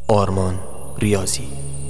آرمان ریاضی.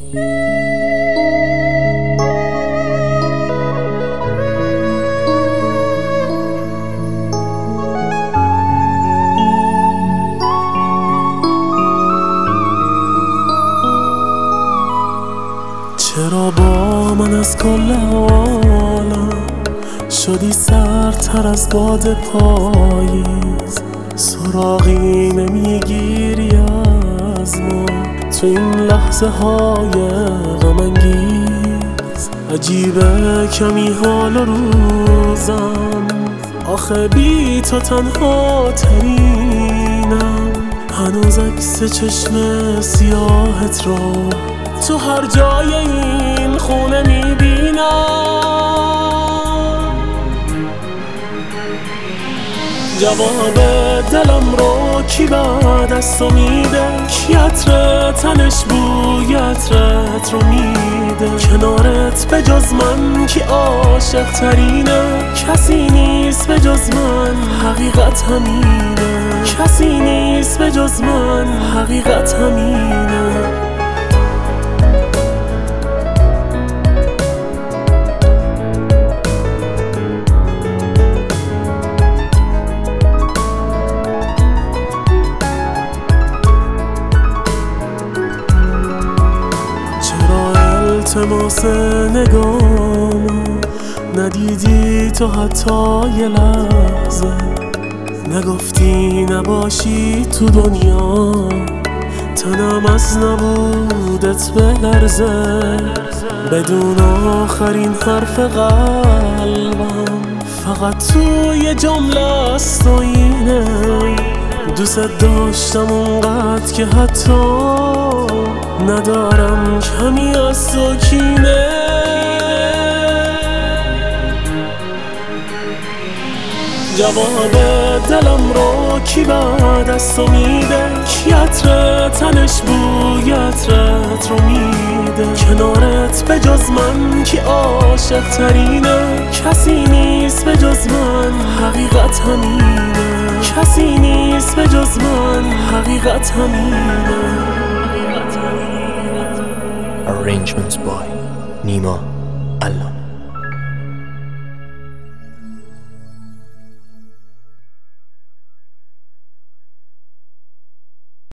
چرا با من از کل عالم شدی سرتر از باد پاییز؟ سراغی نمیگیری از ما تو این لحظه های غم انگیز. عجیبه کمی حال روزم، آخه بی تو تنها ترینم. هنوز عکس چشم سیاهت رو تو هر جای این خونه میبینم. جواب دلم رو کی بعد از تو میده؟ کی عطر تنش بوی عطرت رو میده؟ کنارت به جز من کی عاشق ترینه؟ کسی نیست به جز من، حقیقت همینه. کسی نیست به جز من، حقیقت همینه. التماس نگامو ندیدی تو حتی یه لحظه؟ نگفتی نباشی تو دنیا، تنم از نبودت بلرزه. بدون آخرین حرف قلبم فقط تو یه جمله است و اینه: دوست داشتم اونقدر که حتی ندارم کمی از تو کینه. جواب دلم رو کی بعد از تو میده؟ کی عطر تنش بوی عطرت رو میده؟ کنارت به جز من کی عاشق ترینه؟ کسی نیست به جز من، حقیقت همینه. کسی نیست به جز من، حقیقت همینه. Arrangements by نیما الله.